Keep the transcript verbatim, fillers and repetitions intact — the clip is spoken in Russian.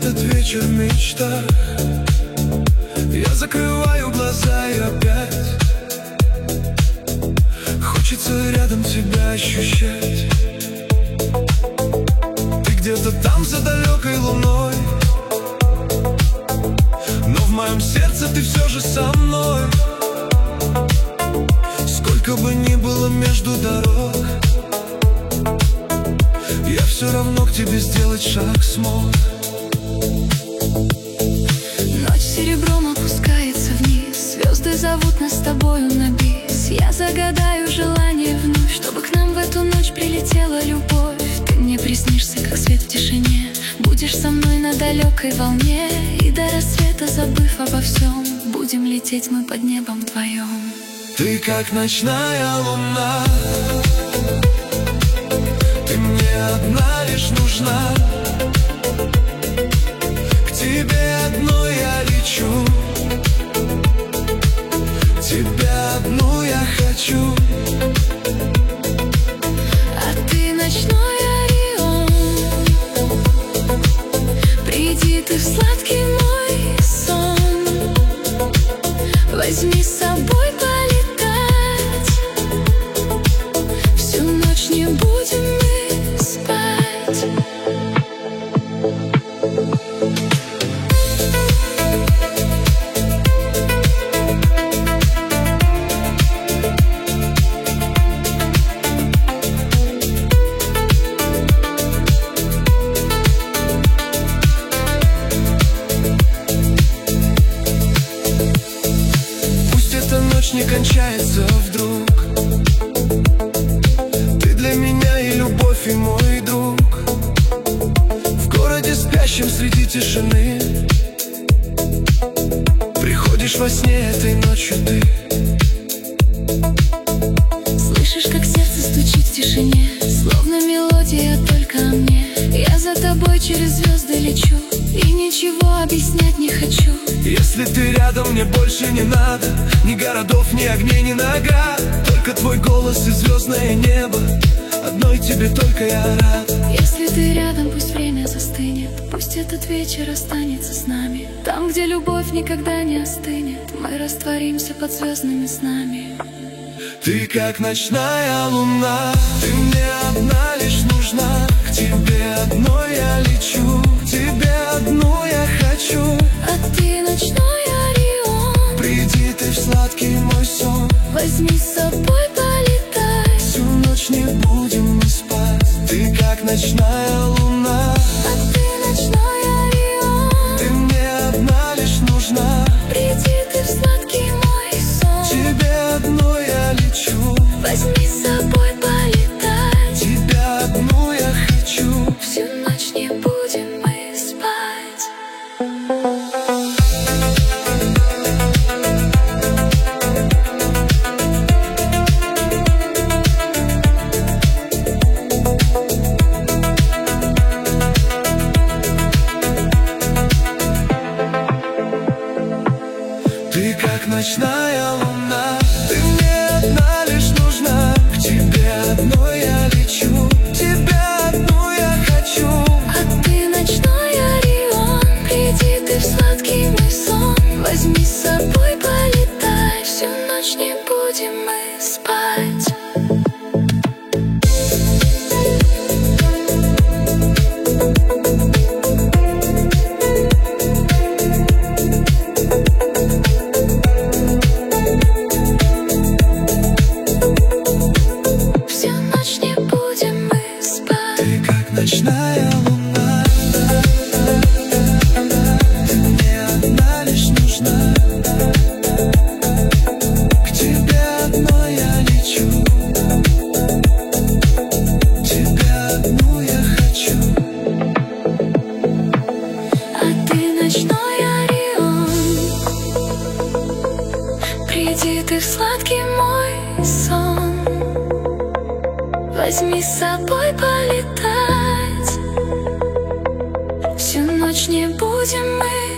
этот вечер в мечтах. Я закрываю глаза и опять хочется рядом тебя ощущать. Ты где-то там за далекой луной, но в моем сердце ты все же со мной. Сколько бы ни было между дорог, я все равно к тебе сделать шаг смог. Ночь серебром опускается вниз, звезды зовут нас с тобою на бис. Я загадаю желание вновь, чтобы к нам в эту ночь прилетела любовь. Ты мне приснишься, как свет в тишине, будешь со мной на далекой волне. И до рассвета, забыв обо всем, будем лететь мы под небом вдвоем. Ты как ночная луна, ты мне одна лишь нужна. К тебе одной я лечу, тебя одну я хочу. А ты ночной Орион, приди ты в сладкий мой сон. Возьми с собой полетать, всю ночь не будем мы спать. Не кончается вдруг. Ты для меня и любовь, и мой друг. В городе спящем среди тишины приходишь во сне этой ночью ты. Слышишь, как сердце стучит в тишине, словно мелодия только о мне. Я за тобой через звезды лечу и ничего объяснять не хочу. Если ты рядом, мне больше не надо ни городов, ни огней, ни наград. Только твой голос и звездное небо, одной тебе только я рад. Если ты рядом, пусть время застынет, пусть этот вечер останется с нами. Там, где любовь никогда не остынет, мы растворимся под звездными снами. Ты как ночная луна, ты мне одна лишь нужна. К тебе одной я лечу, тебе одну я хочу. А ты ночной Орион, приди ты в сладкий мой сон. возьми с собой полетай, всю ночь не будем мы спать. Ты как ночная луна, а ты ночной Орион, ты мне одна лишь нужна. приди ты в сладкий мой сон. Тебе одну я лечу, возьми с собой полетай, тебя одну я хочу. всю ночь не будем мы спать. Ты как ночная луна, ты мне одна лишь нужна. К тебе одной я лечу, тебя одну я хочу. А ты ночной Орион, приди ты в сладкий мой сон. Возьми с собой полетай, всю ночь не будем мы спать. Всю ночь не будем мы спать. Ты как ночная луна, ты мне одна лишь нужна. К тебе одной я лечу, тебя одну я хочу. А ты ночной Орион, приди ты в сладкий мой сон. Возьми с собой полетать, всю ночь не будем мы